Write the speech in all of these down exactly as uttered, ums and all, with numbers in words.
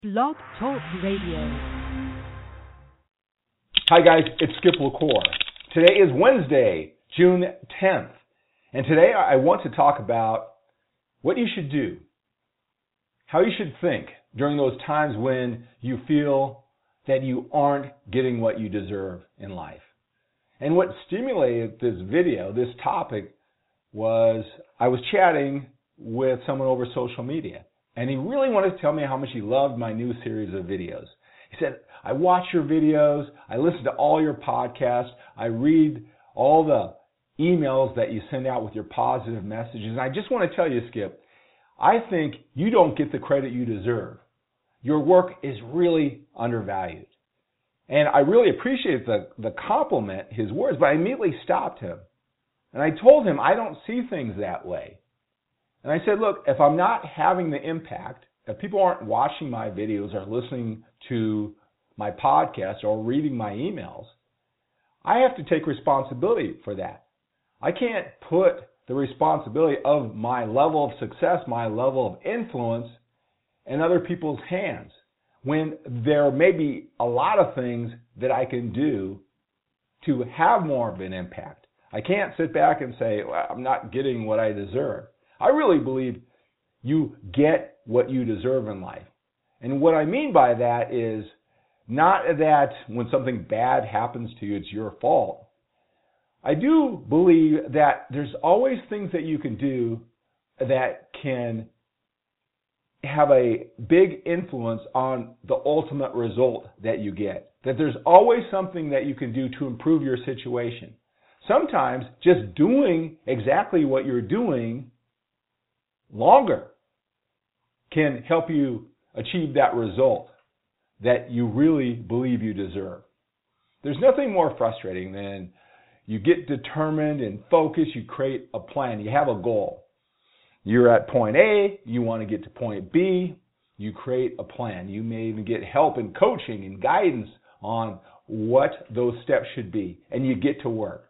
Blog Talk Radio. Hi guys, it's Skip LaCour. Today is Wednesday, June tenth, and today I want to talk about what you should do, how you should think during those times when you feel that you aren't getting what you deserve in life. And what stimulated this video, this topic, was I was chatting with someone over social media, and he really wanted to tell me how much he loved my new series of videos. He said, I watch your videos, I listen to all your podcasts, I read all the emails that you send out with your positive messages, and I just want to tell you, Skip, I think you don't get the credit you deserve. Your work is really undervalued. And I really appreciated the, the compliment, his words, but I immediately stopped him. And I told him I don't see things that way. And I said, look, if I'm not having the impact, if people aren't watching my videos or listening to my podcast or reading my emails, I have to take responsibility for that. I can't put the responsibility of my level of success, my level of influence in other people's hands when there may be a lot of things that I can do to have more of an impact. I can't sit back and say, well, I'm not getting what I deserve. I really believe you get what you deserve in life. And what I mean by that is not that when something bad happens to you, it's your fault. I do believe that there's always things that you can do that can have a big influence on the ultimate result that you get. That there's always something that you can do to improve your situation. Sometimes just doing exactly what you're doing longer can help you achieve that result that you really believe you deserve. There's nothing more frustrating than you get determined and focused, you create a plan, you have a goal. You're at point A, you want to get to point B, you create a plan. You may even get help and coaching and guidance on what those steps should be, and you get to work.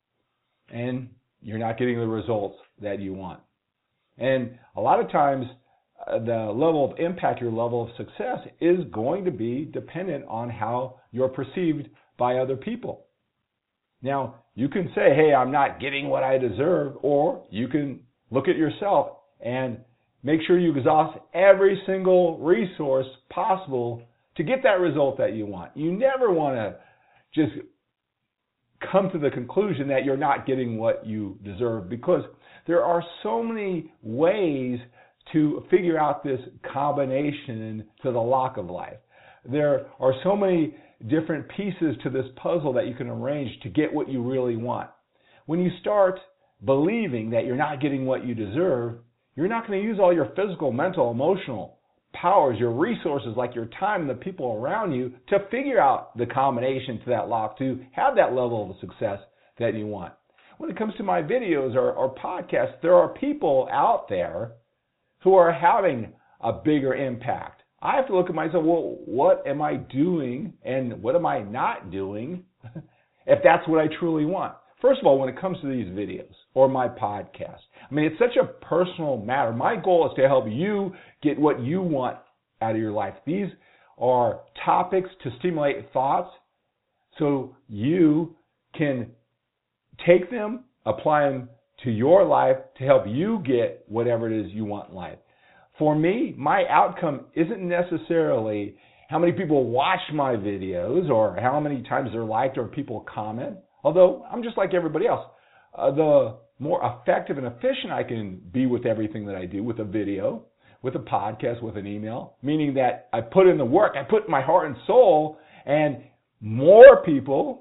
And you're not getting the results that you want. And a lot of times, uh, the level of impact, your level of success is going to be dependent on how you're perceived by other people. Now, you can say, hey, I'm not getting what I deserve, or you can look at yourself and make sure you exhaust every single resource possible to get that result that you want. You never want to just come to the conclusion that you're not getting what you deserve, because there are so many ways to figure out this combination to the lock of life. There are so many different pieces to this puzzle that you can arrange to get what you really want. When you start believing that you're not getting what you deserve, you're not going to use all your physical, mental, emotional powers, your resources like your time and the people around you to figure out the combination to that lock to have that level of success that you want. When it comes to my videos or, or podcasts, there are people out there who are having a bigger impact. I have to look at myself, well, what am I doing and what am I not doing if that's what I truly want? First of all, when it comes to these videos or my podcast, I mean, it's such a personal matter. My goal is to help you get what you want out of your life. These are topics to stimulate thoughts so you can take them, apply them to your life to help you get whatever it is you want in life. For me, my outcome isn't necessarily how many people watch my videos or how many times they're liked or people comment, although I'm just like everybody else. Uh, the more effective and efficient I can be with everything that I do, with a video, with a podcast, with an email, meaning that I put in the work, I put my heart and soul, and more people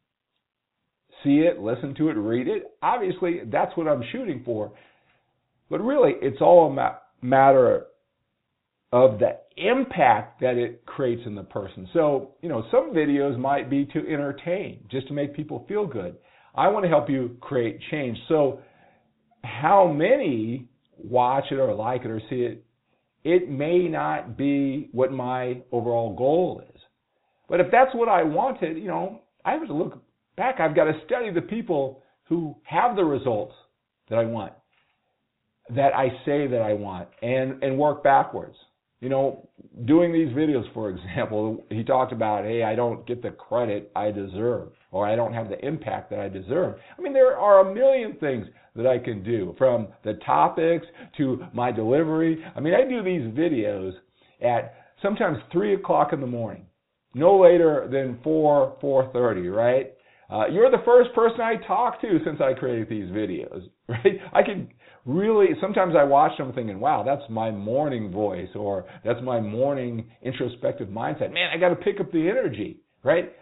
see it, listen to it, read it. Obviously, that's what I'm shooting for. But really, it's all a ma- matter of the impact that it creates in the person. So, you know, some videos might be to entertain, just to make people feel good. I want to help you create change. So how many watch it or like it or see it, it may not be what my overall goal is. But if that's what I wanted, you know, I have to look back. I've got to study the people who have the results that I want, that I say that I want, and, and work backwards. you know, doing these videos, for example, he talked about, hey, I don't get the credit I deserve, or I don't have the impact that I deserve. I mean, there are a million things that I can do, from the topics to my delivery. I mean, I do these videos at sometimes three o'clock in the morning, no later than four, four thirty, right? Uh, you're the first person I talk to since I created these videos, right? I can really, sometimes I watch them thinking, wow, that's my morning voice, or that's my morning introspective mindset. Man, I got to pick up the energy, right?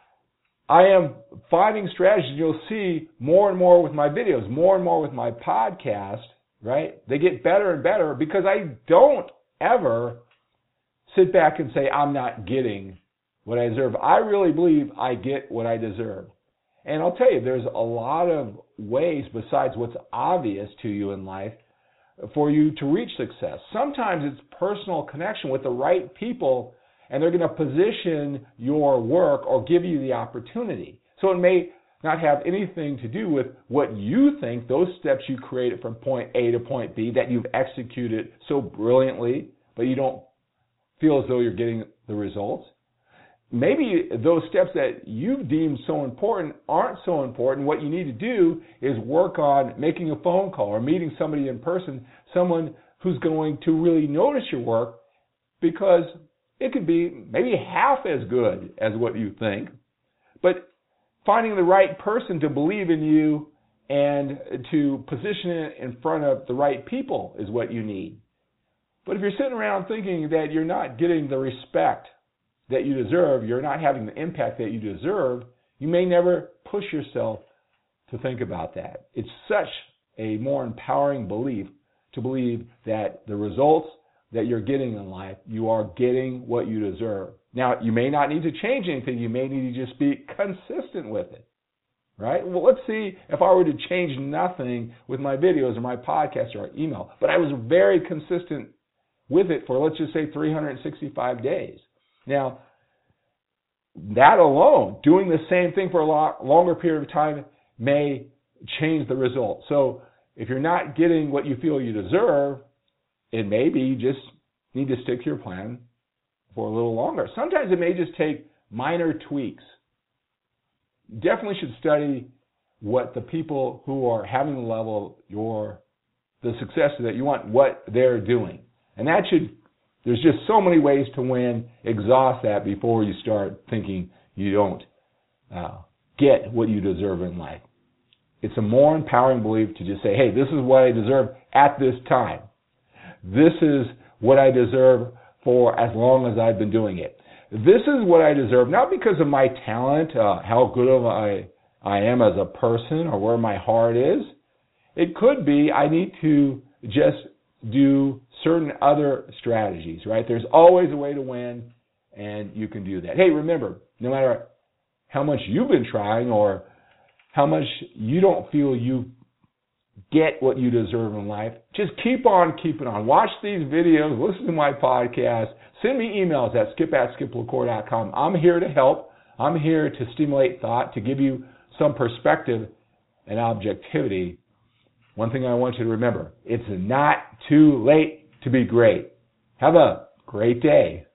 I am finding strategies. You'll see more and more with my videos, more and more with my podcast, right? They get better and better because I don't ever sit back and say, I'm not getting what I deserve. I really believe I get what I deserve. And I'll tell you, there's a lot of ways besides what's obvious to you in life for you to reach success. Sometimes it's personal connection with the right people, and they're going to position your work or give you the opportunity. So it may not have anything to do with what you think, those steps you created from point A to point B that you've executed so brilliantly, but you don't feel as though you're getting the results. Maybe those steps that you've deemed so important aren't so important. What you need to do is work on making a phone call or meeting somebody in person, someone who's going to really notice your work, because it could be maybe half as good as what you think. But finding the right person to believe in you and to position it in front of the right people is what you need. But if you're sitting around thinking that you're not getting the respect that you deserve, you're not having the impact that you deserve, you may never push yourself to think about that. It's such a more empowering belief to believe that the results that you're getting in life, you are getting what you deserve. Now, you may not need to change anything. You may need to just be consistent with it, right? Well, let's see if I were to change nothing with my videos or my podcast or email, but I was very consistent with it for, let's just say, three hundred sixty-five days. Now, that alone, doing the same thing for a lot longer period of time, may change the result. So if you're not getting what you feel you deserve, it may be you just need to stick to your plan for a little longer. Sometimes it may just take minor tweaks. Definitely should study what the people who are having the level of your, the success that you want, what they're doing. And that should, there's just so many ways to win. Exhaust that before you start thinking you don't uh, get what you deserve in life. It's a more empowering belief to just say, hey, this is what I deserve at this time. This is what I deserve for as long as I've been doing it. This is what I deserve, not because of my talent, uh, how good of I, I am as a person, or where my heart is. It could be I need to just do certain other strategies, right? There's always a way to win, and you can do that. Hey, remember, no matter how much you've been trying or how much you don't feel you get what you deserve in life, just keep on keeping on. Watch these videos, listen to my podcast, send me emails at skip at skip lacour dot com. I'm here to help. I'm here to stimulate thought, to give you some perspective and objectivity. One thing I want you to remember, it's not too late to be great. Have a great day.